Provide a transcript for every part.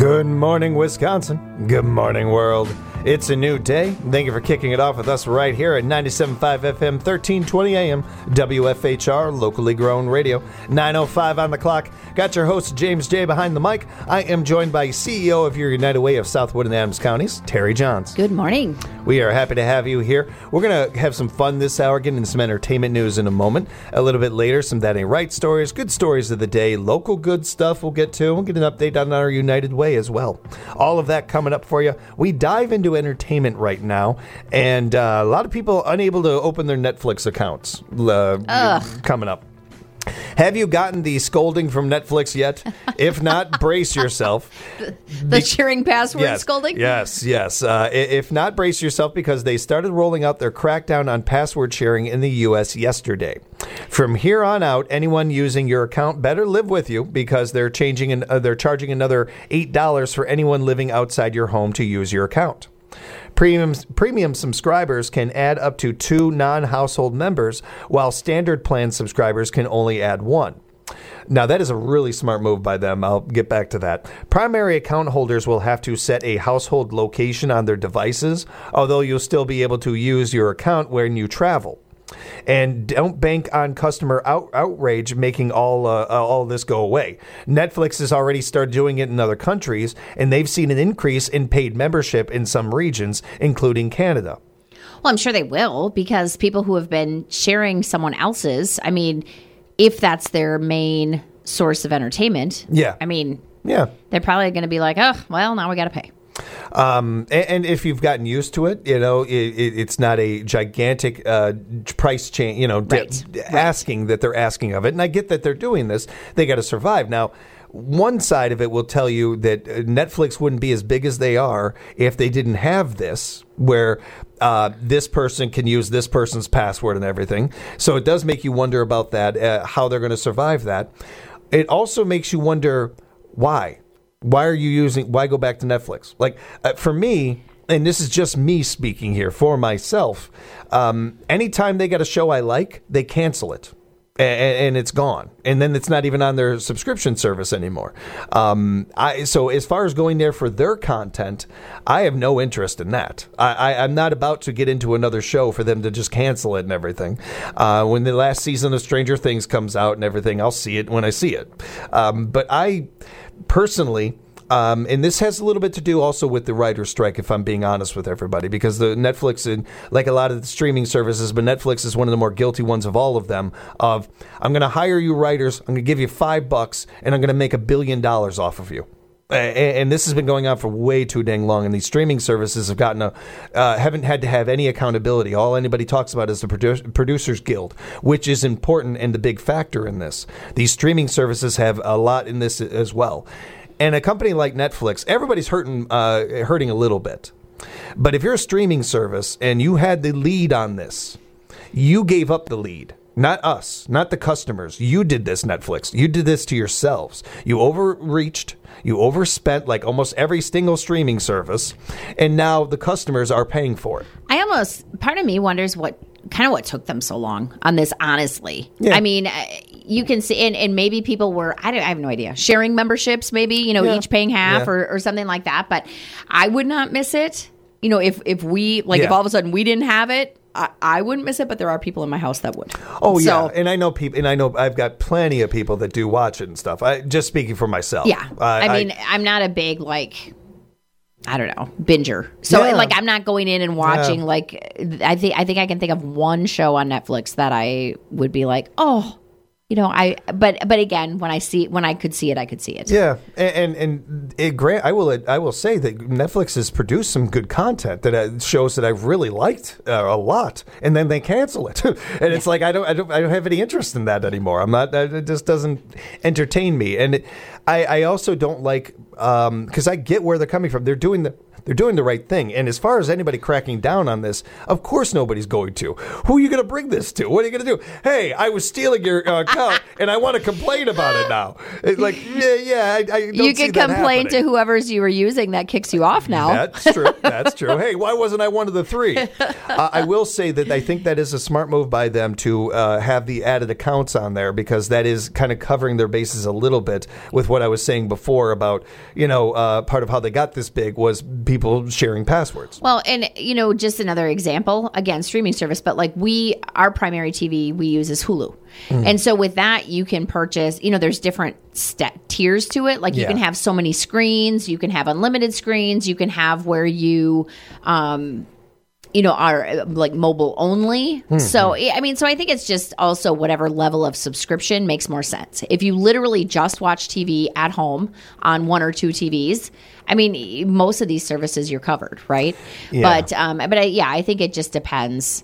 Good morning, Wisconsin. Good morning, world. It's a new day. Thank you for kicking it off with us right here at 97.5 FM, 1320 AM, WFHR, locally grown radio, 9:05 on the clock. Got your host, James J., behind the mic. I am joined by CEO of your United Way of Southwood and Adams counties, Terry Johns. Good morning. We are happy to have you here. We're going to have some fun this hour, getting into some entertainment news in a moment. A little bit later, some That Ain't Right stories, good stories of the day, local good stuff we'll get to. We'll get an update on our United Way as well. All of that coming up for you. We dive into entertainment right now, and a lot of people unable to open their Netflix accounts coming up. Have you gotten the scolding from Netflix yet? If not, brace yourself. The sharing password scolding? Yes. If not, brace yourself, because they started rolling out their crackdown on password sharing in the U.S. yesterday. From here on out, anyone using your account better live with you, because they're charging another $8 for anyone living outside your home to use your account. Premium subscribers can add up to 2 non-household members, while standard plan subscribers can only add 1. Now, that is a really smart move by them. I'll get back to that. Primary account holders will have to set a household location on their devices, although you'll still be able to use your account when you travel. And don't bank on customer outrage making all this go away. Netflix has already started doing it in other countries, and they've seen an increase in paid membership in some regions, including Canada. Well, I'm sure they will, because people who have been sharing someone else's, I mean, if that's their main source of entertainment, they're probably going to be like, oh, well, now we got to pay. And if you've gotten used to it, it's not a gigantic price change, asking that they're asking of it. And I get that they're doing this. They got to survive. Now, one side of it will tell you that Netflix wouldn't be as big as they are if they didn't have this, where this person can use this person's password and everything. So it does make you wonder about that, how they're going to survive that. It also makes you wonder why. Why go back to Netflix? Like, for me, and this is just me speaking here for myself, anytime they got a show I like, they cancel it. And it's gone. And then it's not even on their subscription service anymore. So as far as going there for their content, I have no interest in that. I'm not about to get into another show for them to just cancel it and everything. When the last season of Stranger Things comes out and everything, I'll see it when I see it. But I personally... and this has a little bit to do also with the writer's strike, if I'm being honest with everybody, because the Netflix, like a lot of the streaming services, but Netflix is one of the more guilty ones of all of them, of, I'm going to hire you writers, I'm going to give you $5, and I'm going to make $1 billion off of you. And this has been going on for way too dang long, and these streaming services have haven't had to have any accountability. All anybody talks about is the Producers Guild, which is important and the big factor in this. These streaming services have a lot in this as well. And a company like Netflix, everybody's hurting a little bit. But if you're a streaming service and you had the lead on this, you gave up the lead. Not us, not the customers. You did this, Netflix. You did this to yourselves. You overreached. You overspent like almost every single streaming service. And now the customers are paying for it. Part of me wonders what took them so long on this, honestly. Yeah. I mean, you can see, and maybe people were, I have no idea, sharing memberships, maybe, each paying half or something like that. But I would not miss it. If we, if all of a sudden we didn't have it, I wouldn't miss it, but there are people in my house that would. Oh, so, yeah. And I know people, and I know I've got plenty of people that do watch it and stuff. Just speaking for myself. Yeah. I'm not a big, binger. So I'm not going in and watching I think I can think of one show on Netflix that I would be like, oh, but again, when I could see it, I could see it. Yeah. And I will say that Netflix has produced some good content that shows that I've really liked a lot, and then they cancel it. And it's like, I don't have any interest in that anymore. It just doesn't entertain me. And I also don't like, because I get where they're coming from. They're doing They're doing the right thing. And as far as anybody cracking down on this, of course nobody's going to. Who are you going to bring this to? What are you going to do? Hey, I was stealing your account, and I want to complain about it now. It's like, I don't you see can that complain happening. to whoever's you were using that kicks you off now. That's true. That's true. Hey, why wasn't I one of the three? I will say that I think that is a smart move by them to have the added accounts on there, because that is kind of covering their bases a little bit with what I was saying before about, part of how they got this big was people sharing passwords. Well, and, just another example, again, streaming service, but like our primary TV we use is Hulu. And so with that, you can purchase, there's different tiers to it. Like you can have so many screens, you can have unlimited screens, you can have where you, are like mobile only. So, so I think it's just also whatever level of subscription makes more sense. If you literally just watch TV at home on one or two TVs, most of these services you're covered, right? Yeah. But I think it just depends.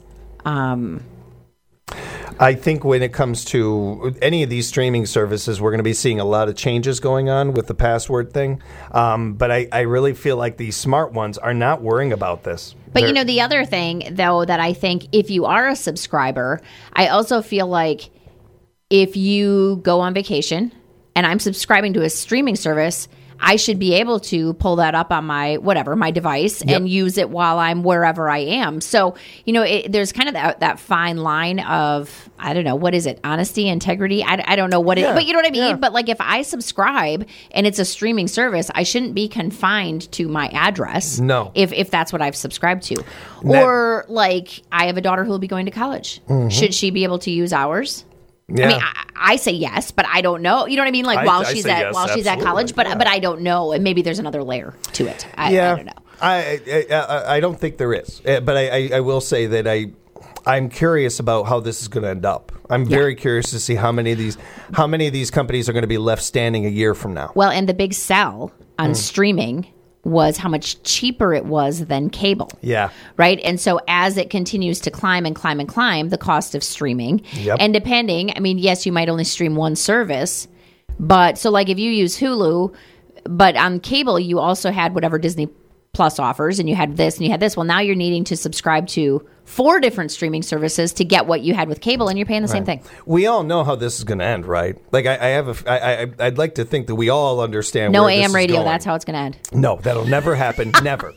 I think when it comes to any of these streaming services, we're going to be seeing a lot of changes going on with the password thing. But I really feel like these smart ones are not worrying about this. But, the other thing, though, that I think if you are a subscriber, I also feel like if you go on vacation and I'm subscribing to a streaming service, I should be able to pull that up on my device and use it while I'm wherever I am. So, there's kind of that fine line of, I don't know, what is it? Honesty, integrity? I don't know what it is, but you know what I mean? Yeah. But like if I subscribe and it's a streaming service, I shouldn't be confined to my address. No. If that's what I've subscribed to. Or like I have a daughter who will be going to college. Should she be able to use ours? Yeah. I say yes, but I don't know. You know what I mean? Like while she's at college, but I don't know, and maybe there's another layer to it. I don't know. I don't think there is, but I will say that I'm curious about how this is going to end up. I'm very curious to see how many of these companies are going to be left standing a year from now. Well, and the big sell on streaming was how much cheaper it was than cable. Yeah. Right? And so as it continues to climb and climb and climb, the cost of streaming, and depending, yes, you might only stream one service, but so like if you use Hulu, but on cable, you also had whatever Disney Plus offers, and you had this and you had this. Well, now you're needing to subscribe to 4 different streaming services to get what you had with cable, and you're paying the same thing. We all know how this is going to end, right? Like I'd like to think that we all understand. No where this AM radio. is going. That's how it's going to end. No, that'll never happen. Never.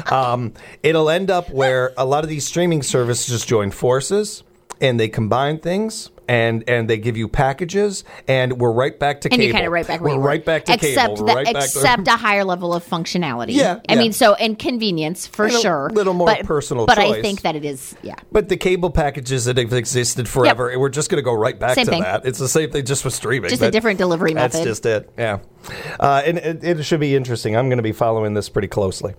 It'll end up where a lot of these streaming services just join forces and they combine things. And they give you packages, and we're right back to cable. And you kind of right back where you were. Right back to cable. Except a higher level of functionality. Yeah. And convenience for sure. A little more personal choice. But I think that it is, But the cable packages that have existed forever, we're just going to go right back to that. It's the same thing, just with streaming. Just a different delivery method. That's just it, yeah. And it should be interesting. I'm going to be following this pretty closely.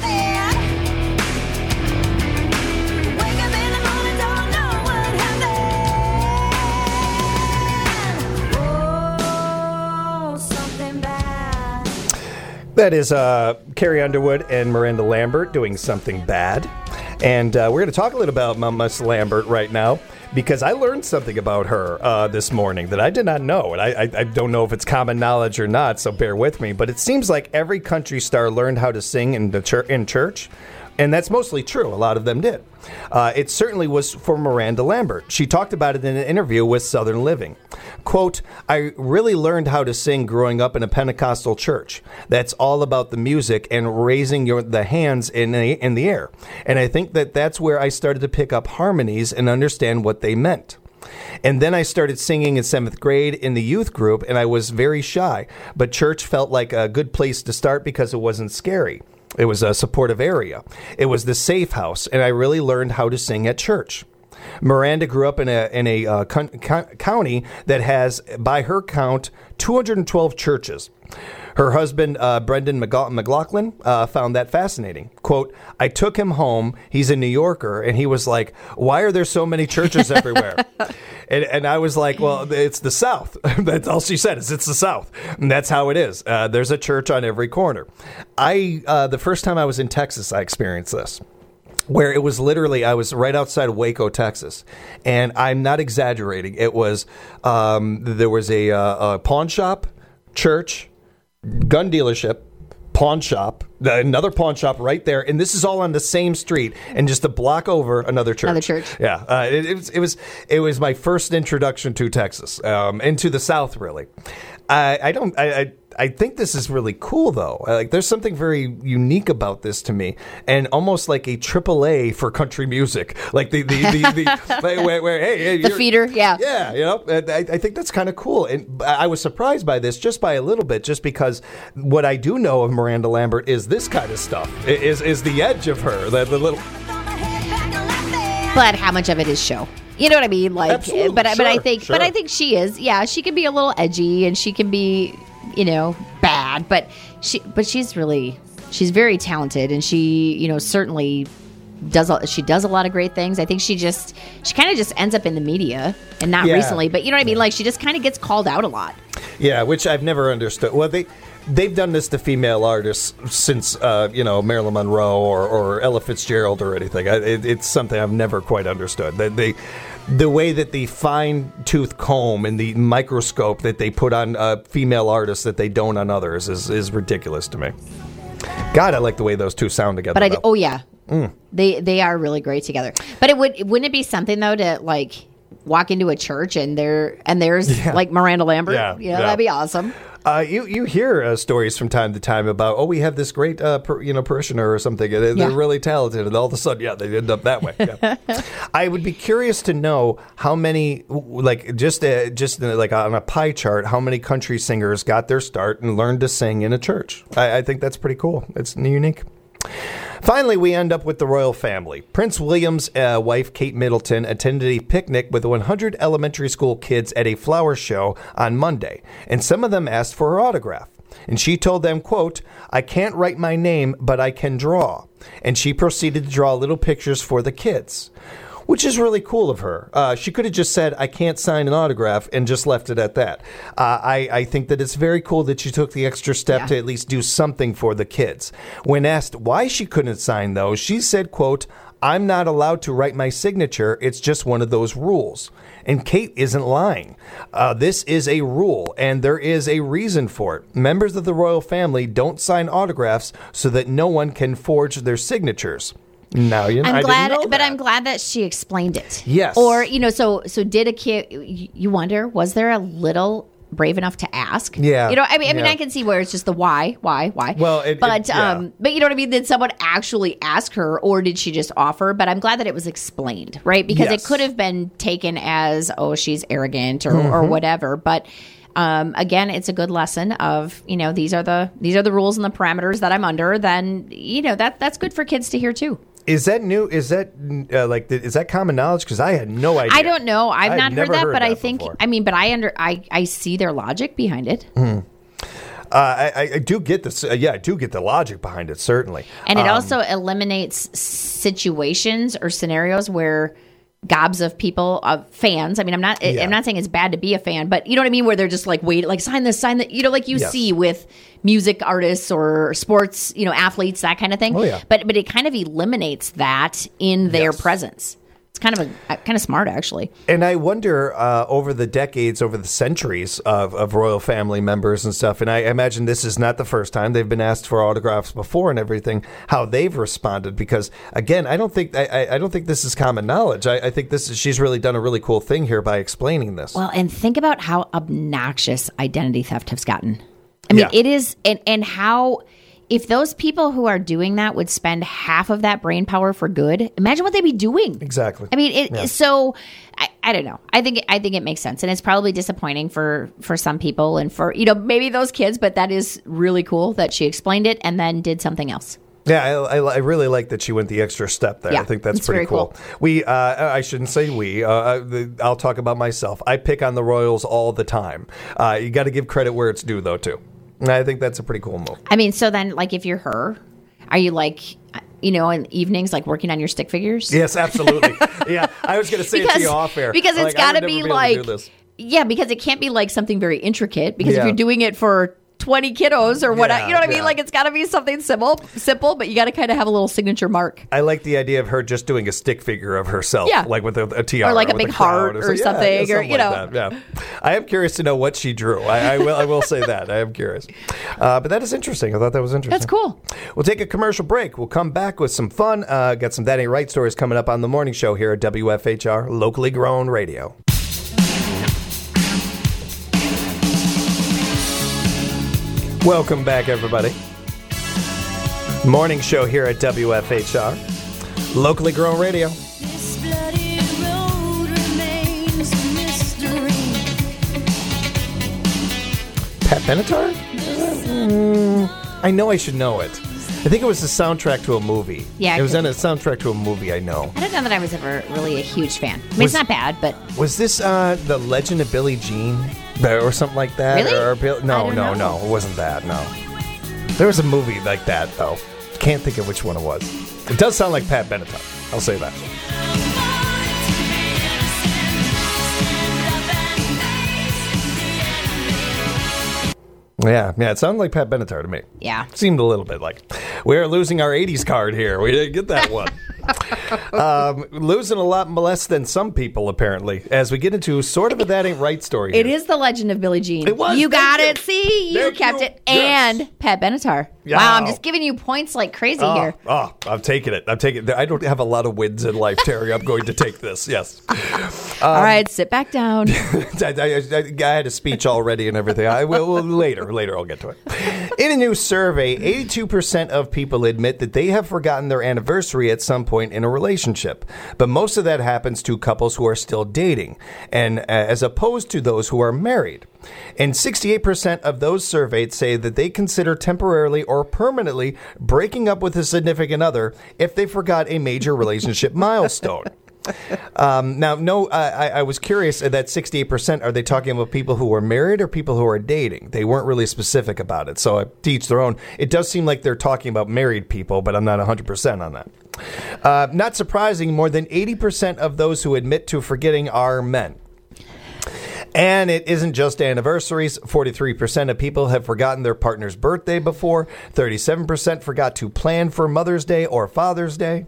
That is Carrie Underwood and Miranda Lambert doing Something Bad. And we're going to talk a little about Miss Lambert right now, because I learned something about her this morning that I did not know. And I don't know if it's common knowledge or not, so bear with me. But it seems like every country star learned how to sing in church. And that's mostly true. A lot of them did. It certainly was for Miranda Lambert. She talked about it in an interview with Southern Living. Quote, I really learned how to sing growing up in a Pentecostal church. That's all about the music and raising the hands in the air. And I think that's where I started to pick up harmonies and understand what they meant. And then I started singing in 7th grade in the youth group, and I was very shy. But church felt like a good place to start because it wasn't scary. It was a supportive area. It was the safe house, and I really learned how to sing at church. Miranda grew up in a county that has, by her count, 212 churches. Her husband, Brendan McLaughlin, found that fascinating. Quote, I took him home. He's a New Yorker. And he was like, why are there so many churches everywhere? And I was like, well, it's the South. That's all she said is it's the South. And that's how it is. There's a church on every corner. The first time I was in Texas, I experienced this, where it was literally, I was right outside of Waco, Texas. And I'm not exaggerating. It was, there was a pawn shop, church, gun dealership, pawn shop, Another pawn shop right there, and this is all on the same street, and just a block over, another church. Another church. Yeah, it was my first introduction to Texas, and to the South, really. I think this is really cool, though. Like, there's something very unique about this to me, and almost like a AAA for country music, like the where hey, the feeder, yeah, you know. I think that's kind of cool, and I was surprised by this just by a little bit, just because what I do know of Miranda Lambert is this kind of stuff, is the edge of her, the little. But how much of it is show? You know what I mean? Like, absolutely, but I think she is. Yeah, she can be a little edgy, and she can be, bad. But she's very talented, and she, certainly does a lot of great things. I think she kind of just ends up in the media, and not recently, but you know what I mean? Like, she just kind of gets called out a lot. Yeah, which I've never understood. Well, they've done this to female artists since, Marilyn Monroe or Ella Fitzgerald or anything. It's something I've never quite understood. The way that the fine-tooth comb and the microscope that they put on female artists that they don't on others is ridiculous to me. God, I like the way those two sound together. But they are really great together. But wouldn't it be something though to like walk into a church and there's like Miranda Lambert? That'd be awesome. You hear stories from time to time about, we have this great parishioner or something, and they're really talented, and all of a sudden, they end up that way. Yeah. I would be curious to know how many, like just like on a pie chart, how many country singers got their start and learned to sing in a church. I think that's pretty cool. It's unique. Finally, we end up with the royal family. Prince William's wife, Kate Middleton, attended a picnic with 100 elementary school kids at a flower show on Monday, and some of them asked for her autograph. And she told them, quote, "I can't write my name, but I can draw." And she proceeded to draw little pictures for the kids, which is really cool of her. She could have just said, "I can't sign an autograph," and just left it at that. I think that it's very cool that she took the extra step to at least do something for the kids. When asked why she couldn't sign, though, she said, quote, "I'm not allowed to write my signature. It's just one of those rules." And Kate isn't lying. This is a rule, and there is a reason for it. Members of the royal family don't sign autographs so that no one can forge their signatures. Now, I'm glad, didn't know that. I'm glad that she explained it. Yes. Or, so did a kid, you wonder, was there a little brave enough to ask? Yeah. I mean, I can see where it's just the why. Well, but you know what I mean? Did someone actually ask her, or did she just offer? But I'm glad that it was explained, right? Because it could have been taken as, she's arrogant or whatever. But again, it's a good lesson of, these are the rules and the parameters that I'm under. Then, that's good for kids to hear too. Is that new? Is that is that common knowledge? Because I had no idea. I don't know. I've not heard that, but I think before. But I see their logic behind it. I do get this. I do get the logic behind it, certainly. And it also eliminates situations or scenarios where gobs of people, fans. I mean, I'm not saying it's bad to be a fan, but you know what I mean? Where they're just like, wait, like sign this, like you see with music artists or sports, athletes, that kind of thing. Oh, yeah. But it kind of eliminates that in their presence. It's kind of smart, actually. And I wonder, over the decades, over the centuries of royal family members and stuff, and I imagine this is not the first time they've been asked for autographs before and everything, how they've responded. Because again, I don't think this is common knowledge. I think she's really done a really cool thing here by explaining this. Well, and think about how obnoxious identity theft has gotten. I mean, it is, and how. If those people who are doing that would spend half of that brain power for good, imagine what they'd be doing. Exactly. I mean, so I don't know. I think it makes sense, and it's probably disappointing for some people and for maybe those kids. But that is really cool that she explained it and then did something else. Yeah, I really like that she went the extra step there. Yeah, I think that's pretty cool. I shouldn't say we. I'll talk about myself. I pick on the Royals all the time. You got to give credit where it's due, though, too. I think that's a pretty cool move. I mean, so then, like, if you're her, are you like, in evenings, like working on your stick figures? Yes, absolutely. Yeah, I was going to say it to you off air. Because it's got to be like, because it can't be like something very intricate. Because if you're doing it for 20 kiddos or whatever. You know what I mean? Like, it's got to be something simple, but you got to kind of have a little signature mark. I like the idea of her just doing a stick figure of herself, like with a tiara. Or like a big heart or something. Or, you know. Like that. Yeah. I am curious to know what she drew. I will say that. I am curious. But that is interesting. I thought that was interesting. That's cool. We'll take a commercial break. We'll come back with some fun. Got some That Ain't Right stories coming up on the morning show here at WFHR, locally grown radio. Welcome back, everybody. Morning show here at WFHR, locally grown radio. This bloody road remains a mystery. Pat Benatar? I know I should know it. I think it was the soundtrack to a movie. Yeah. It was on a soundtrack to a movie, I know. I don't know that I was ever really a huge fan. I mean, it's not bad, but... Was this The Legend of Billie Jean? Or something like that? Really? No. It wasn't that, no. There was a movie like that, though. Can't think of which one it was. It does sound like Pat Benatar. I'll say that. Yeah, it sounded like Pat Benatar to me. Yeah. Seemed a little bit like. We're losing our 80s card here. We didn't get that one. Losing a lot less than some people, apparently, as we get into sort of a That Ain't Right story here. It is The Legend of Billie Jean. It was. You got it. See? You kept it. Yes. And Pat Benatar. Yeah. Wow, I'm just giving you points like crazy here. I'm taking it. I don't have a lot of wins in life, Terry. I'm going to take this. Yes. All right, sit back down. I had a speech already and everything. I will later. I'll get to it. In a new survey, 82% of people admit that they have forgotten their anniversary at some point in a relationship. But most of that happens to couples who are still dating, and as opposed to those who are married. And 68% of those surveyed say that they consider temporarily or permanently breaking up with a significant other if they forgot a major relationship milestone. I was curious, that 68%, are they talking about people who are married or people who are dating? They weren't really specific about it, so to each their own. It does seem like they're talking about married people, but I'm not 100% on that. Not surprising, more than 80% of those who admit to forgetting are men. And it isn't just anniversaries. 43% of people have forgotten their partner's birthday before. 37% forgot to plan for Mother's Day or Father's Day.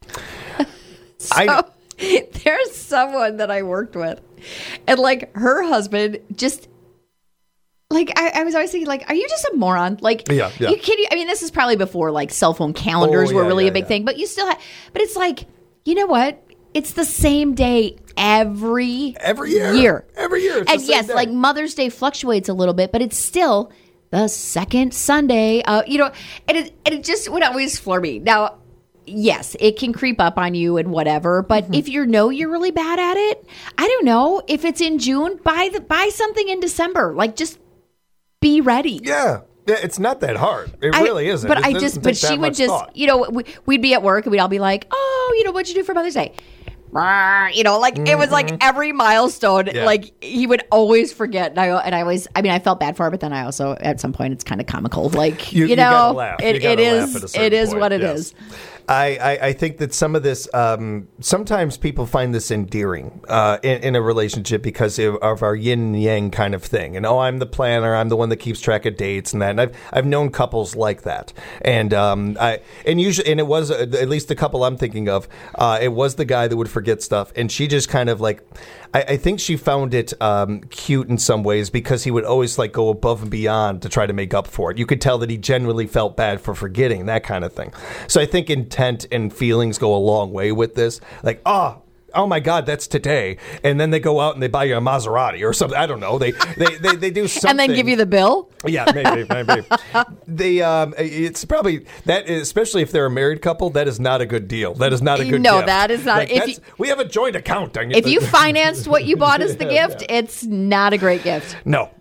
There's someone that I worked with, and like her husband just like I was always thinking, like, are you just a moron? Like, yeah. You kidding? I mean, this is probably before like cell phone calendars were really a big thing, but you still have. But it's like, you know what? It's the same day every year. Every year. It's and yes, day. Like Mother's Day fluctuates a little bit, but it's still the second Sunday. And it just would always floor me. Now, yes, it can creep up on you and whatever, but if you're really bad at it, I don't know, if it's in June, buy something in December. Like, just be ready. Yeah. It's not that hard. It really isn't. But she would just, thought. We'd be at work and we'd all be like, oh, what'd you do for Mother's Day? It was like every milestone, like he would always forget. And I felt bad for her, but then I also, at some point, it's kind of comical. Like, you gotta laugh. It is what it is. I think that some of this, sometimes people find this endearing in a relationship because of our yin and yang kind of thing. And I'm the planner, I'm the one that keeps track of dates and that. And I've known couples like that. And it was at least the couple I'm thinking of. It was the guy that would forget stuff, and she just kind of like. I think she found it cute in some ways because he would always like go above and beyond to try to make up for it. You could tell that he genuinely felt bad for forgetting, that kind of thing. So I think intent and feelings go a long way with this. Like, oh my God, that's today. And then they go out and they buy you a Maserati or something. I don't know. They do something. And then give you the bill? Yeah, maybe. It's probably that, especially if they're a married couple, that is not a good deal. That is not a good No, gift. that is not. Like, we have a joint account. If you financed what you bought as the gift, it's not a great gift. No.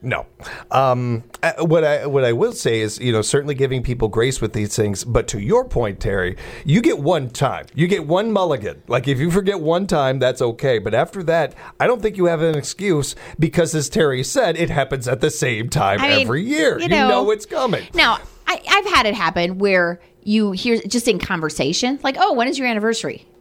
What I will say is, certainly giving people grace with these things. But to your point, Terry, you get one time. You get one mulligan. Like, if you forget one time, that's okay. But after that, I don't think you have an excuse because, as Terry said, it happens at the same time every year. You know it's coming. Now, I've had it happen where you hear just in conversation, like, oh, when is your anniversary?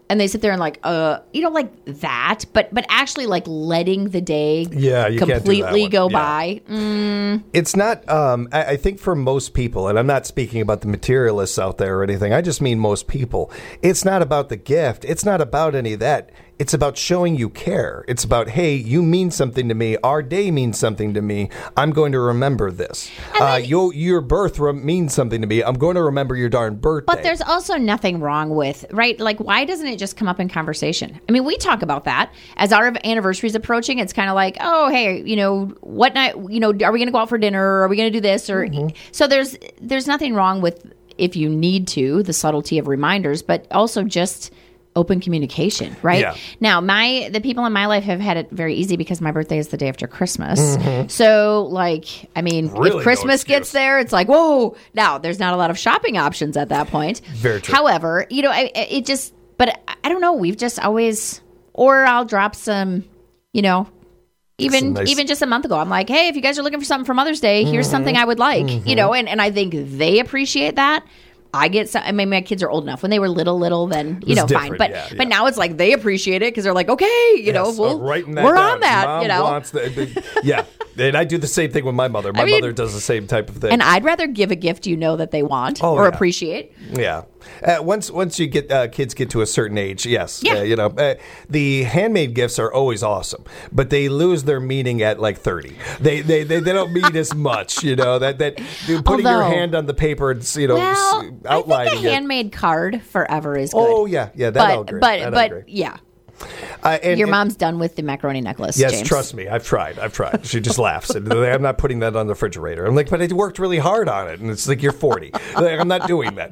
and they sit there and like like that, but actually like letting the day you can't do that completely one. go Yeah. by. It's not, I think for most people, and I'm not speaking about the materialists out there or anything, I just mean most people, it's not about the gift. It's not about any of that. It's about showing you care. It's about, hey, you mean something to me. Our day means something to me. I'm going to remember this. Your birth means something to me. I'm going to remember your darn birthday. But there's also nothing wrong with, right? Like, why doesn't it just come up in conversation? I mean, we talk about that as our anniversary's approaching. It's kind of like, oh, hey, what night, are we going to go out for dinner? Or are we going to do this? Or so there's nothing wrong with, if you need to, the subtlety of reminders, but also just open communication, right? Yeah. Now, the people in my life have had it very easy because my birthday is the day after Christmas. So, like, I mean, Really if Christmas no excuse. gets there, it's like, whoa. Now, there's not a lot of shopping options at that point. Very true. However, but I don't know. We've just always, or I'll drop some, even just a month ago, I'm like, hey, if you guys are looking for something for Mother's Day, here's something I would like, and I think they appreciate that. I get some, I mean, my kids are old enough. When they were little, then, It's fine. different, But yeah. but now it's like they appreciate it because they're like, okay, Yes, we're writing that on down. that, Mom wants yeah. And I do the same thing with my mother. My mother does the same type of thing. And I'd rather give a gift that they want Oh, or yeah. appreciate. Yeah. Once you get kids get to a certain age, yes, Yeah. the handmade gifts are always awesome, but they lose their meaning at like 30. They don't mean as much, that putting your Although- hand on the paper and Well, outlining I think a handmade card forever is good. Oh yeah, that I'll agree. That I agree. Yeah. And- Your and- mom's done with the macaroni necklace, Yes, James. trust me, I've tried. She just laughs. And I'm not putting that on the refrigerator. I'm like, but I worked really hard on it, and it's like, you're 40. Like, I'm not doing that.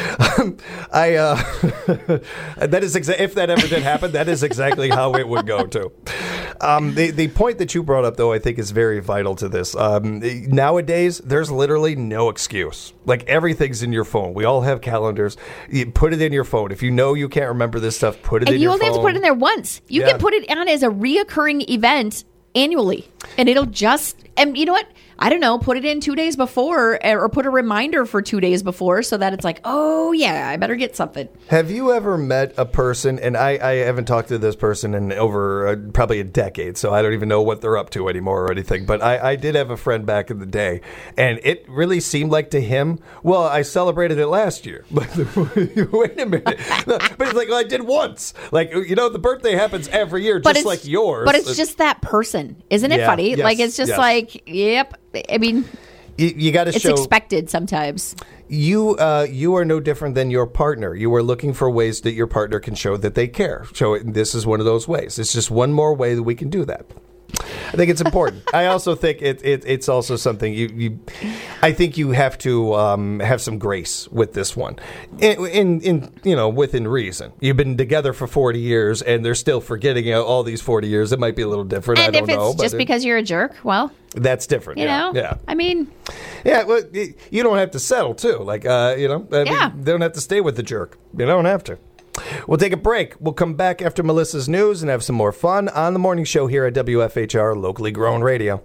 That is if that ever did happen, that is exactly how it would go too. The point that you brought up, though, I think is very vital to this. Nowadays, there's literally no excuse. Like, everything's in your phone. We all have calendars. You put it in your phone. If you know you can't remember this stuff, put it in And your you phone. only have to put it in there once. You Yeah. can put it on as a reoccurring event annually, and it'll just. And you know what? I don't know. Put it in 2 days before, or put a reminder for 2 days before, so that it's like, oh yeah, I better get something. Have you ever met a person, and I haven't talked to this person in over probably a decade, so I don't even know what they're up to anymore or anything, but I did have a friend back in the day, and it really seemed like to him, well, I celebrated it last year. Wait a minute. No, but it's like, well, I did once. Like, the birthday happens every year, just like yours. But it's just that person. Isn't it Yeah, funny? yes, Like, it's just yes. like, yep. I mean, you got to it's show expected sometimes. you are no different than your partner. You are looking for ways that your partner can show that they care. This is one of those ways. It's just one more way that we can do that. I think it's important. I also think it's also something I think you have to have some grace with this one, in within reason. You've been together for 40 years, and they're still forgetting all these 40 years. It might be a little different. And I don't if know. it's just because you're a jerk, well, that's different. Yeah. I mean, Yeah, well, you don't have to settle too. Like, they don't have to stay with the jerk. You don't have to. We'll take a break. We'll come back after Melissa's news and have some more fun on the morning show here at WFHR, locally grown radio.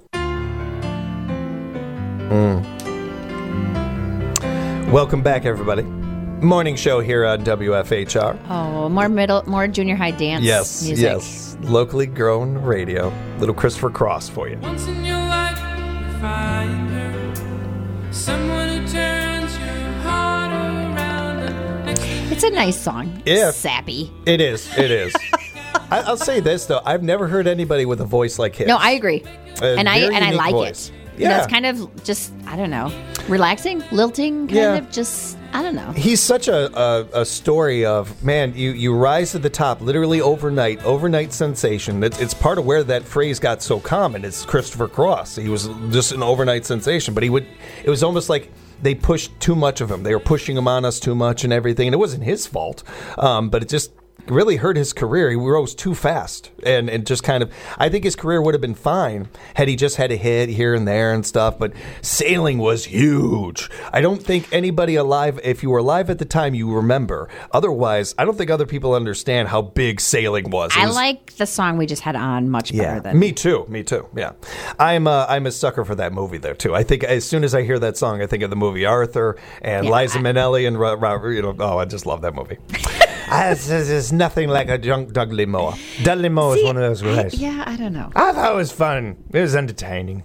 Welcome back, everybody. Morning show here on WFHR. oh, more junior high dance music. Yes. Locally grown radio. Little Christopher Cross for you. Once in your life, you find her, someone who turns your heart around. And next thing It's a nice song. Yeah. Sappy. It is. I'll say this, though. I've never heard anybody with a voice like his. No, I agree. And I very unique like voice. it. Yeah. It's kind of just, I don't know, relaxing, lilting, kind of just, I don't know. He's such a story of, man, you rise to the top literally overnight sensation. It's part of where that phrase got so common. It's Christopher Cross. He was just an overnight sensation, but it was almost like they pushed too much of him. They were pushing him on us too much and everything, and it wasn't his fault, but it just really hurt his career. He rose too fast, and just kind of, I think his career would have been fine had he just had a hit here and there and stuff, but sailing was huge. I don't think anybody alive, if you were alive at the time, you remember. Otherwise, I don't think other people understand how big sailing was. I like the song we just had on much better than. Me too. Yeah, I'm a sucker for that movie though too. I think as soon as I hear that song, I think of the movie Arthur and Yeah, Liza Minnelli and Robert. I just love that movie. There's nothing like a drunk Dudley Moore. Dudley Moore is one of those guys. I don't know. I thought it was fun. It was entertaining.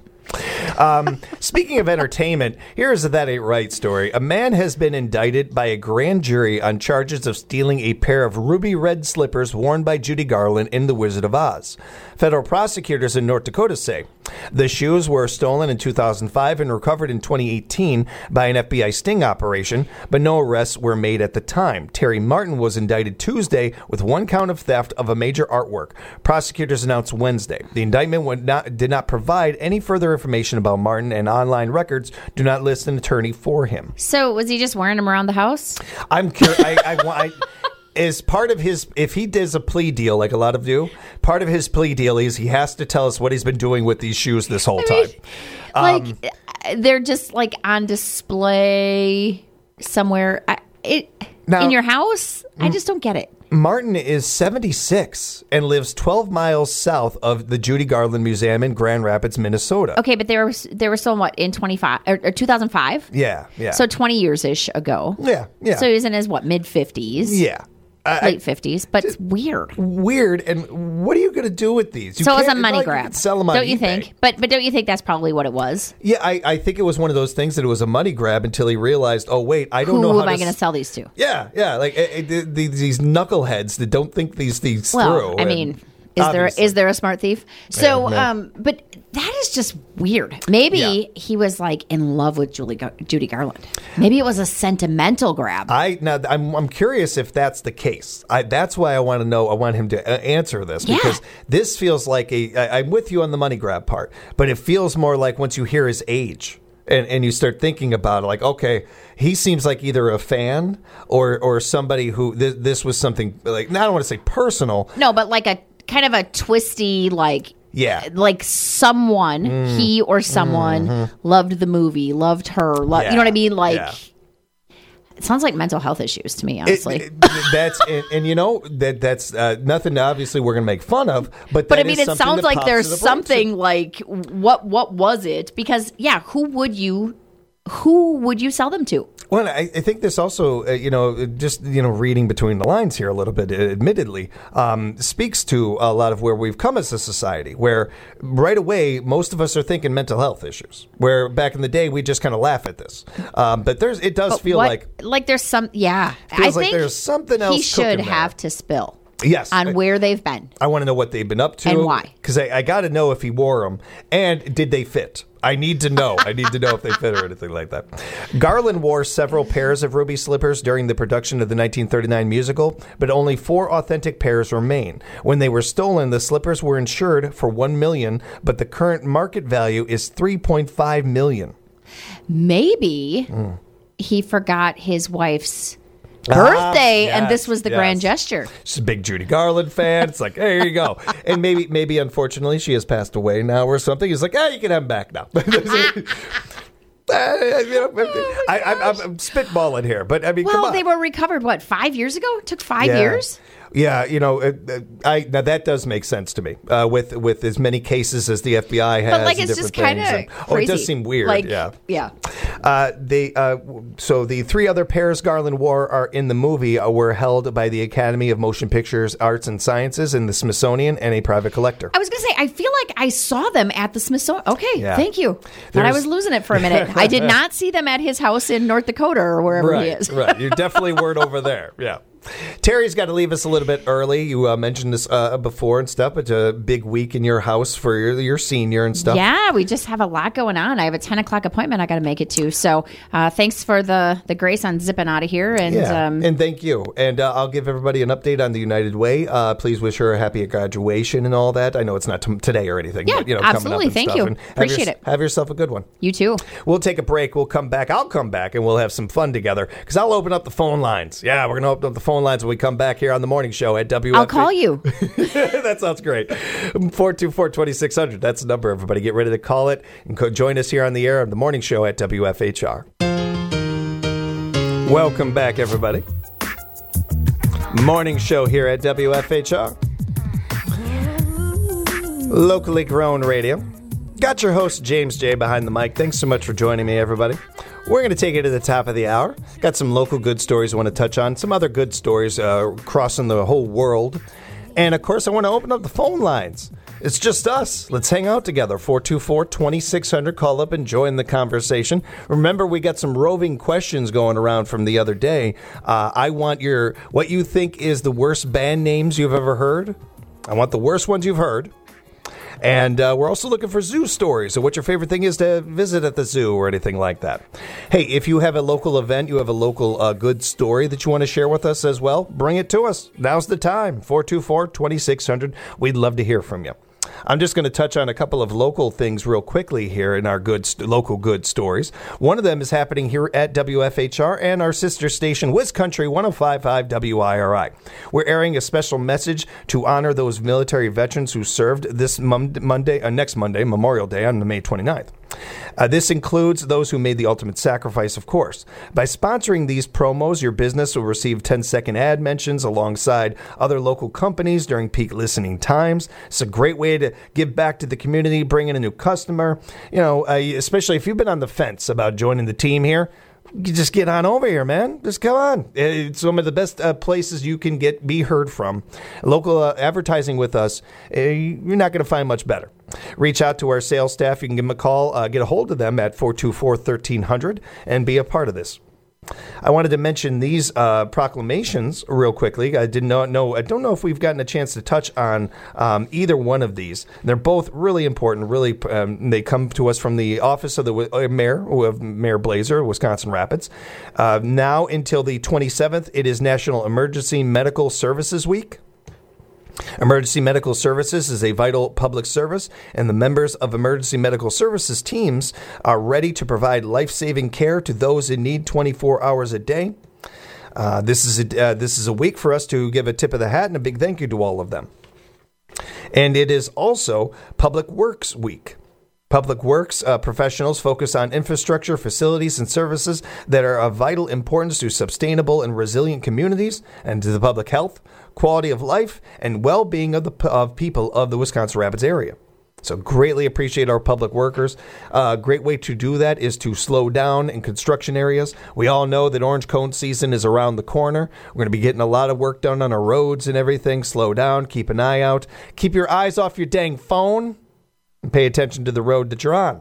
Speaking of entertainment, here's a That Ain't Right story. A man has been indicted by a grand jury on charges of stealing a pair of ruby red slippers worn by Judy Garland in The Wizard of Oz. Federal prosecutors in North Dakota say the shoes were stolen in 2005 and recovered in 2018 by an FBI sting operation, but no arrests were made at the time. Terry Martin was indicted Tuesday with one count of theft of a major artwork. Prosecutors announced Wednesday. The indictment did not provide any further information about Martin, and online records do not list an attorney for him. So was he just wearing them around the house? I'm curious. As part of his, if he does a plea deal like a lot of do, part of his plea deal is he has to tell us what he's been doing with these shoes this whole time. They're just like on display somewhere Now, in your house. I just don't get it. Martin is 76 and lives 12 miles south of the Judy Garland Museum in Grand Rapids, Minnesota. Okay, but they were stolen what in 2005? Yeah. So 20 years-ish ago. Yeah. So he was in his mid-50s. Yeah. Late 50s, but it's weird. Weird. And what are you going to do with these? So it was a money grab. You could sell them on don't you eBay. think? But don't you think that's probably what it was? Yeah, I think it was one of those things that it was a money grab until he realized, oh, wait, I don't know Who how am I going to sell these to? Yeah. Like these knuckleheads that don't think these things through. Well, I mean, is there a smart thief? So, but that is just weird. Maybe he was like in love with Judy Garland. Maybe it was a sentimental grab. I'm curious if that's the case. That's why I want to know. I want him to answer this because this feels like I'm with you on the money grab part, but it feels more like once you hear his age. And you start thinking about it, like, okay, he seems like either a fan or somebody who this was something like, I don't want to say personal. No, but like a kind of a twisty, like someone, he or someone loved the movie, loved her, you know what I mean? Like, it sounds like mental health issues to me, honestly. That's nothing. Obviously, we're going to make fun of, but I mean, it sounds like there's something like what was it? Because who would you sell them to? Well, I think this also, reading between the lines here a little bit, admittedly, speaks to a lot of where we've come as a society, where right away, most of us are thinking mental health issues, where back in the day, we just kind of laugh at this. But it does feel like there's some, I think there's something else he should have to spill. Yes. On where they've been. I want to know what they've been up to. And why. Because I got to know if he wore them. And did they fit? I need to know. I need to know if they fit or anything like that. Garland wore several pairs of ruby slippers during the production of the 1939 musical, but only 4 authentic pairs remain. When they were stolen, the slippers were insured for $1 million, but the current market value is $3.5 million. Maybe he forgot his wife's birthday, and this was the grand gesture. She's a big Judy Garland fan. It's like, hey, here you go. And maybe, unfortunately, she has passed away now or something. He's like, you can have them back now. I'm spitballing here, but I mean, come on. They were recovered, 5 years ago? It took 5 years? Yeah, now that does make sense to me. With as many cases as the FBI has, but it's just kind of crazy. It does seem weird. Yeah. So the 3 other pairs Garland wore are in the movie were held by the Academy of Motion Pictures Arts and Sciences and the Smithsonian and a private collector. I was going to say, I feel like I saw them at the Smithsonian. Okay, thank you. Thought I was losing it for a minute. I did not see them at his house in North Dakota or wherever he is. Right, you definitely weren't over there. Yeah. Terry's got to leave us a little bit early. You mentioned this before and stuff. It's a big week in your house for your senior and stuff. Yeah, we just have a lot going on. I have a 10 o'clock appointment I got to make it to. So thanks for the grace on zipping out of here. And thank you. And I'll give everybody an update on the United Way. Please wish her a happy graduation and all that. I know it's not today or anything. Yeah, but, absolutely. Coming up and thank stuff. you. And Appreciate it. Have yourself a good one. You too. We'll take a break. We'll come back. I'll come back and we'll have some fun together because I'll open up the phone lines. Yeah, we're going to open up the phone lines when we come back here on the morning show at WFH. I'll call you. That sounds great. 424-2600. That's the number, everybody. Get ready to call it and join us here on the air on the morning show at WFHR. Welcome back, everybody. Morning show here at WFHR. Locally grown radio. Got your host, James J, behind the mic. Thanks so much for joining me, everybody. We're going to take it to the top of the hour. Got some local good stories I want to touch on, some other good stories crossing the whole world. And, of course, I want to open up the phone lines. It's just us. Let's hang out together. 424-2600. Call up and join the conversation. Remember, we got some roving questions going around from the other day. I want what you think is the worst band names you've ever heard. I want the worst ones you've heard. And we're also looking for zoo stories. So what your favorite thing is to visit at the zoo or anything like that. Hey, if you have a local event, you have a local good story that you want to share with us as well, bring it to us. Now's the time. 424-2600. We'd love to hear from you. I'm just going to touch on a couple of local things real quickly here in our local good stories. One of them is happening here at WFHR and our sister station, Wiz Country 105.5 WIRI. We're airing a special message to honor those military veterans who served this next Monday, Memorial Day, on May 29th. This includes those who made the ultimate sacrifice, of course. By sponsoring these promos, your business will receive 10-second ad mentions alongside other local companies during peak listening times. It's a great way to give back to the community, bring in a new customer. You know, especially if you've been on the fence about joining the team here. You just get on over here, man. Just come on. It's one of the best places you can be heard from. Local advertising with us, you're not going to find much better. Reach out to our sales staff. You can give them a call, get a hold of them at 424-1300 and be a part of this. I wanted to mention these proclamations real quickly. I don't know if we've gotten a chance to touch on either one of these. They're both really important. Really, they come to us from the office of the Mayor Blazer, Wisconsin Rapids. Now until the 27th, it is National Emergency Medical Services Week. Emergency medical services is a vital public service, and the members of emergency medical services teams are ready to provide life-saving care to those in need 24 hours a day. This is a week for us to give a tip of the hat and a big thank you to all of them. And it is also Public Works Week. Public Works professionals focus on infrastructure, facilities, and services that are of vital importance to sustainable and resilient communities and to the public health, quality of life, and well-being of people of the Wisconsin Rapids area. So greatly appreciate our public workers. A great way to do that is to slow down in construction areas. We all know that orange cone season is around the corner. We're going to be getting a lot of work done on our roads and everything. Slow down. Keep an eye out. Keep your eyes off your dang phone. And pay attention to the road that you're on.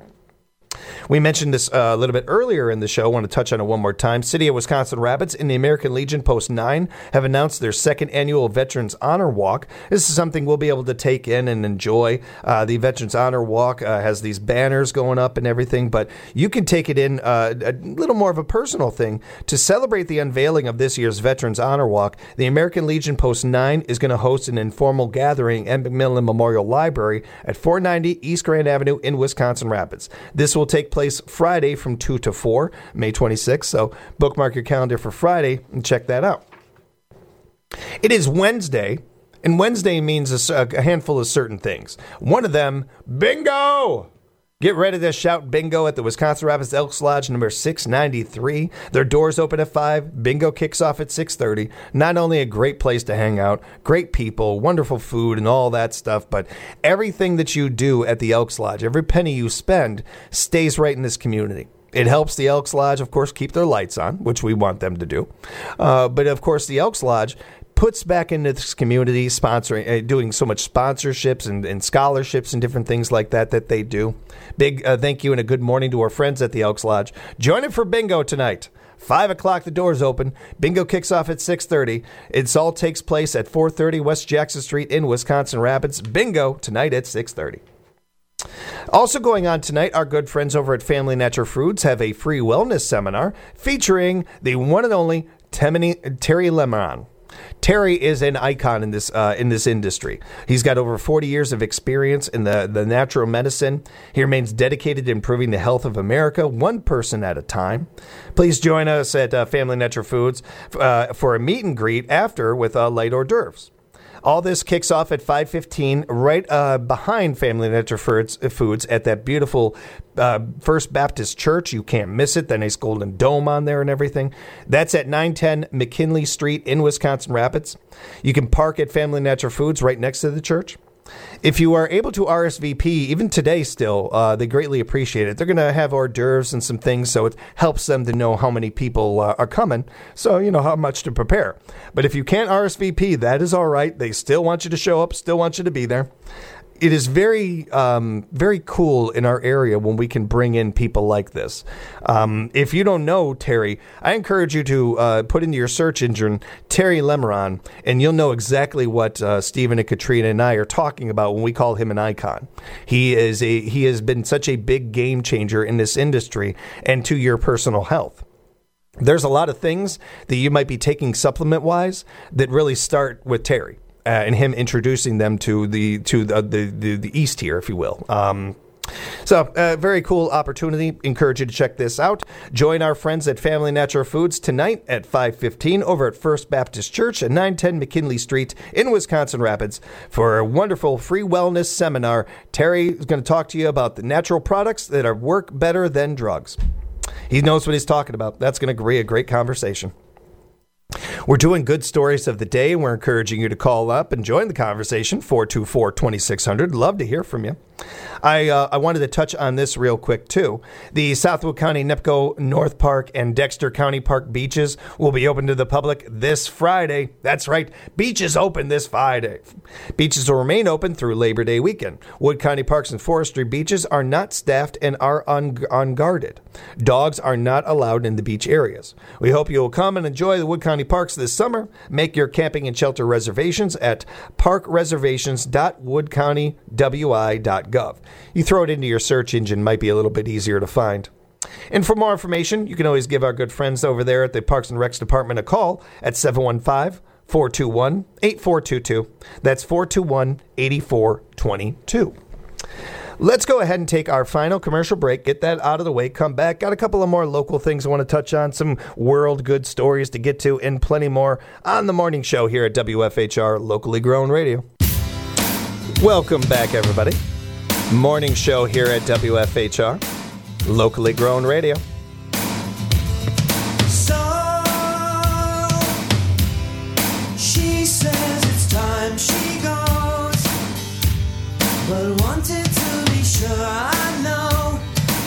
We mentioned this a little bit earlier in the show. I want to touch on it one more time. City of Wisconsin Rapids and the American Legion Post 9 have announced their second annual Veterans Honor Walk. This is something we'll be able to take in and enjoy. The Veterans Honor Walk has these banners going up and everything, but you can take it in a little more of a personal thing. To celebrate the unveiling of this year's Veterans Honor Walk, the American Legion Post 9 is going to host an informal gathering at McMillan Memorial Library at 490 East Grand Avenue in Wisconsin Rapids. This will take place Friday from 2 to 4, May 26th. So bookmark your calendar for Friday and check that out. It is Wednesday, and Wednesday means a handful of certain things. One of them, bingo! Get ready to shout bingo at the Wisconsin Rapids Elks Lodge number 693. Their doors open at 5. Bingo kicks off at 6:30. Not only a great place to hang out, great people, wonderful food, and all that stuff, but everything that you do at the Elks Lodge, every penny you spend, stays right in this community. It helps the Elks Lodge, of course, keep their lights on, which we want them to do. But, of course, the Elks Lodge puts back into this community, sponsoring, doing so much sponsorships and scholarships and different things like that they do. Big thank you and a good morning to our friends at the Elks Lodge. Join it for bingo tonight. 5 o'clock, the doors open. Bingo kicks off at 6:30. It all takes place at 430 West Jackson Street in Wisconsin Rapids. Bingo tonight at 6:30. Also going on tonight, our good friends over at Family Natural Foods have a free wellness seminar featuring the one and only Terry Lemon. Terry is an icon in this industry. He's got over 40 years of experience in the natural medicine. He remains dedicated to improving the health of America, one person at a time. Please join us at Family Natural Foods for a meet and greet after with light hors d'oeuvres. All this kicks off at 5:15 right behind Family Natural Foods at that beautiful First Baptist Church. You can't miss it. The nice golden dome on there and everything. That's at 910 McKinley Street in Wisconsin Rapids. You can park at Family Natural Foods right next to the church. If you are able to RSVP, even today still, they greatly appreciate it. They're going to have hors d'oeuvres and some things, so it helps them to know how many people are coming, so you know how much to prepare. But if you can't RSVP, that is all right. They still want you to show up, still want you to be there. It is very, very cool in our area when we can bring in people like this. If you don't know Terry, I encourage you to put into your search engine Terry Lemeron, and you'll know exactly what Stephen and Katrina and I are talking about when we call him an icon. He has been such a big game changer in this industry and to your personal health. There's a lot of things that you might be taking supplement-wise that really start with Terry. And him introducing them to the East here, if you will. So, very cool opportunity. Encourage you to check this out. Join our friends at Family Natural Foods tonight at 5:15 over at First Baptist Church at 910 McKinley Street in Wisconsin Rapids for a wonderful free wellness seminar. Terry is going to talk to you about the natural products that work better than drugs. He knows what he's talking about. That's going to be a great conversation. We're doing good stories of the day, and we're encouraging you to call up and join the conversation, 424-2600. Love to hear from you. I wanted to touch on this real quick, too. The Southwood County, NEPCO, North Park, and Dexter County Park beaches will be open to the public this Friday. That's right. Beaches open this Friday. Beaches will remain open through Labor Day weekend. Wood County Parks and Forestry beaches are not staffed and are unguarded. Dogs are not allowed in the beach areas. We hope you will come and enjoy the Wood County Parks this summer. Make your camping and shelter reservations at parkreservations.woodcountywi.gov. You throw it into your search engine, might be a little bit easier to find. And for more information, you can always give our good friends over there at the Parks and Recs Department a call at 715-421-8422. That's 421-8422. Let's go ahead and take our final commercial break, get that out of the way, come back. Got a couple of more local things I want to touch on, some world good stories to get to, and plenty more on the morning show here at WFHR Locally Grown Radio. Welcome back, everybody. Morning show here at WFHR Locally Grown Radio. So she says it's time she goes, but wanted to be sure I know.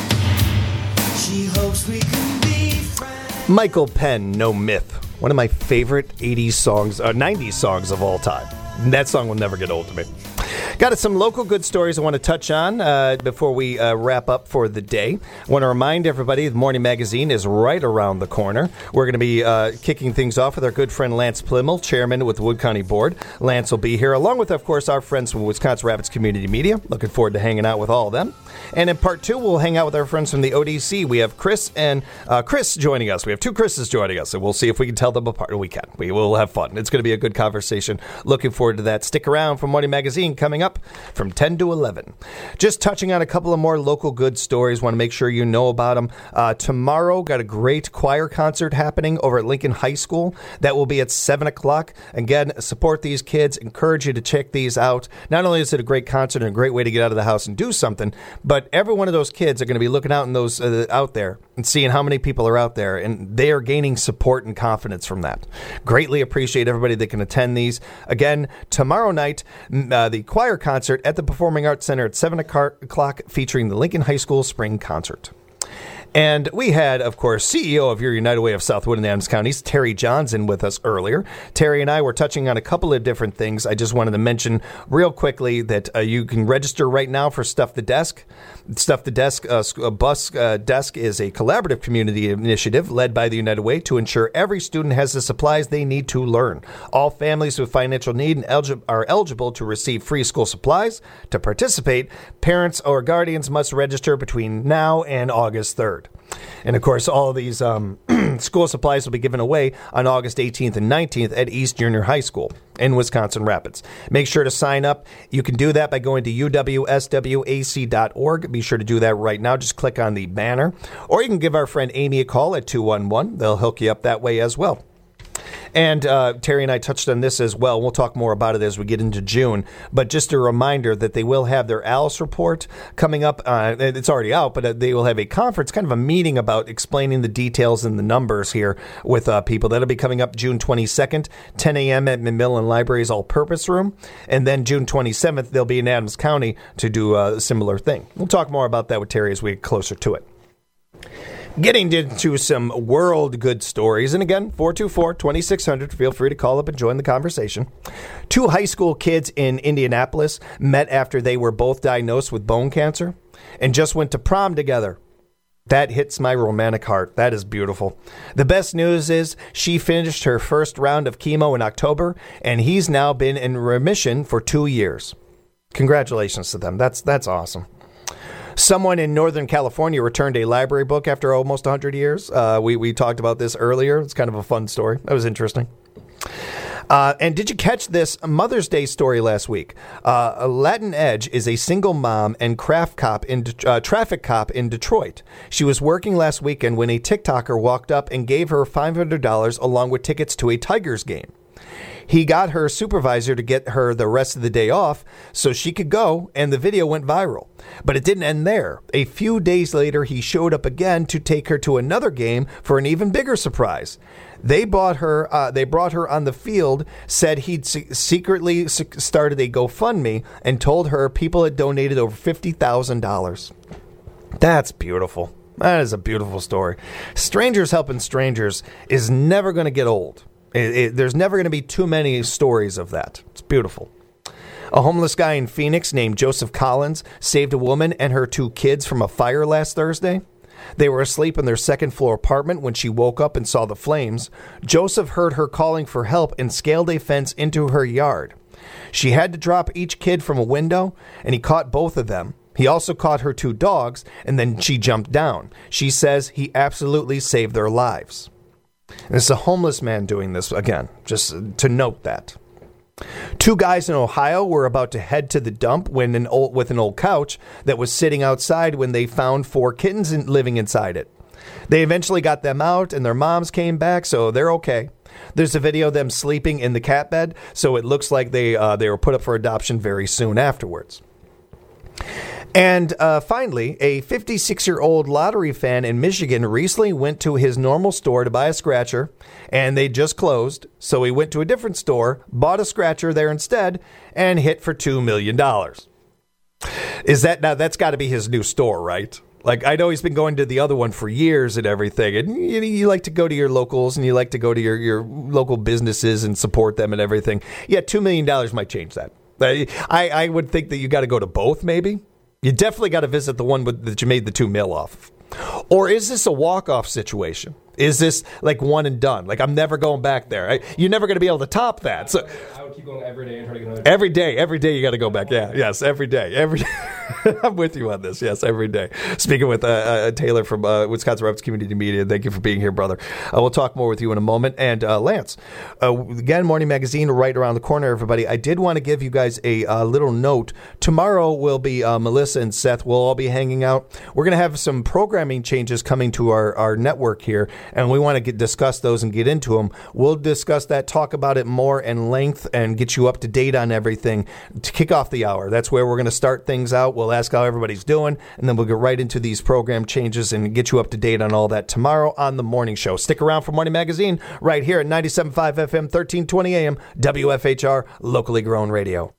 She hopes we can be friends. Michael Penn, No Myth. One of my favorite 80s songs, 90s songs of all time. That song will never get old to me. Got some local good stories I want to touch on before we wrap up for the day. I want to remind everybody the Morning Magazine is right around the corner. We're going to be kicking things off with our good friend Lance Plimmel, chairman with the Wood County Board. Lance will be here, along with, of course, our friends from Wisconsin Rapids Community Media. Looking forward to hanging out with all of them. And in part two, we'll hang out with our friends from the ODC. We have Chris and Chris joining us. We have two Chris's joining us, and we'll see if we can tell them apart. We can. We will have fun. It's going to be a good conversation. Looking forward to that. Stick around for Morning Magazine coming up from 10 to 11. Just touching on a couple of more local good stories. Want to make sure you know about them. Tomorrow, got a great choir concert happening over at Lincoln High School. That will be at 7 o'clock. Again, support these kids. Encourage you to check these out. Not only is it a great concert and a great way to get out of the house and do something, but every one of those kids are going to be looking out in those out there and seeing how many people are out there, and they are gaining support and confidence from that. Greatly appreciate everybody that can attend these. Again, tomorrow night, the choir concert at the Performing Arts Center at 7 o'clock featuring the Lincoln High School Spring Concert. And we had, of course, CEO of Your United Way of Southwood and Adams Counties, Terry Johnson, with us earlier. Terry and I were touching on a couple of different things. I just wanted to mention real quickly that you can register right now for Stuff the Desk. Stuff the Desk Bus Desk is a collaborative community initiative led by the United Way to ensure every student has the supplies they need to learn. All families with financial need are eligible to receive free school supplies. To participate, parents or guardians must register between now and August 3rd. And, of course, all of these school supplies will be given away on August 18th and 19th at East Junior High School in Wisconsin Rapids. Make sure to sign up. You can do that by going to uwswac.org. Be sure to do that right now. Just click on the banner. Or you can give our friend Amy a call at 211. They'll hook you up that way as well. And Terry and I touched on this as well. We'll talk more about it as we get into June. But just a reminder that they will have their ALICE report coming up. It's already out, but they will have a conference, kind of a meeting about explaining the details and the numbers here with people. That'll be coming up June 22nd, 10 a.m. at Macmillan Library's All-Purpose Room. And then June 27th, they'll be in Adams County to do a similar thing. We'll talk more about that with Terry as we get closer to it. Getting into some world good stories. And again, 424-2600. Feel free to call up and join the conversation. 2 high school kids in Indianapolis met after they were both diagnosed with bone cancer and just went to prom together. That hits my romantic heart. That is beautiful. The best news is she finished her first round of chemo in October, and he's now been in remission for 2 years. Congratulations to them. That's awesome. Someone in Northern California returned a library book after almost 100 years. We talked about this earlier. It's kind of a fun story. That was interesting. And did you catch this Mother's Day story last week? Latin Edge is a single mom and traffic cop in Detroit. She was working last weekend when a TikToker walked up and gave her $500 along with tickets to a Tigers game. He got her supervisor to get her the rest of the day off so she could go, and the video went viral. But it didn't end there. A few days later, he showed up again to take her to another game for an even bigger surprise. They brought her on the field, said he'd secretly started a GoFundMe, and told her people had donated over $50,000. That's beautiful. That is a beautiful story. Strangers helping strangers is never going to get old. There's never going to be too many stories of that. It's beautiful. A homeless guy in Phoenix named Joseph Collins saved a woman and her 2 kids from a fire last Thursday. They were asleep in their second-floor apartment when she woke up and saw the flames. Joseph heard her calling for help and scaled a fence into her yard. She had to drop each kid from a window, and he caught both of them. He also caught her 2 dogs, and then she jumped down. She says he absolutely saved their lives. And it's a homeless man doing this again, just to note that. 2 guys in Ohio were about to head to the dump with an old couch that was sitting outside when they found 4 kittens living inside it. They eventually got them out and their moms came back, so they're okay. There's a video of them sleeping in the cat bed, so it looks like they were put up for adoption very soon afterwards. And finally, a 56-year-old lottery fan in Michigan recently went to his normal store to buy a scratcher, and they just closed. So he went to a different store, bought a scratcher there instead, and hit for $2 million. Now that's got to be his new store, right? Like, I know he's been going to the other one for years and everything, and you like to go to your locals and you like to go to your local businesses and support them and everything. Yeah, $2 million might change that. I would think that you got to go to both, maybe. You definitely got to visit the one that you made the $2 million off. Or is this a walk-off situation? Is this like one and done? Like, I'm never going back there. You're never going to be able to top that. So I would keep going every day and try to get another. Every day you got to go back. Yeah, yes, every day. I'm with you on this. Yes, every day. Speaking with Taylor from Wisconsin Rapids Community Media, thank you for being here, brother. We'll talk more with you in a moment. And Lance, again, Morning Magazine right around the corner, everybody. I did want to give you guys a little note. Tomorrow will be Melissa and Seth. We'll all be hanging out. We're going to have some programming changes coming to our network here, and we want to discuss those and get into them. We'll discuss that, talk about it more in length, and get you up to date on everything to kick off the hour. That's where we're going to start things out. We'll ask how everybody's doing, and then we'll get right into these program changes and get you up to date on all that tomorrow on the morning show. Stick around for Morning Magazine right here at 97.5 FM, 1320 AM, WFHR, locally grown radio.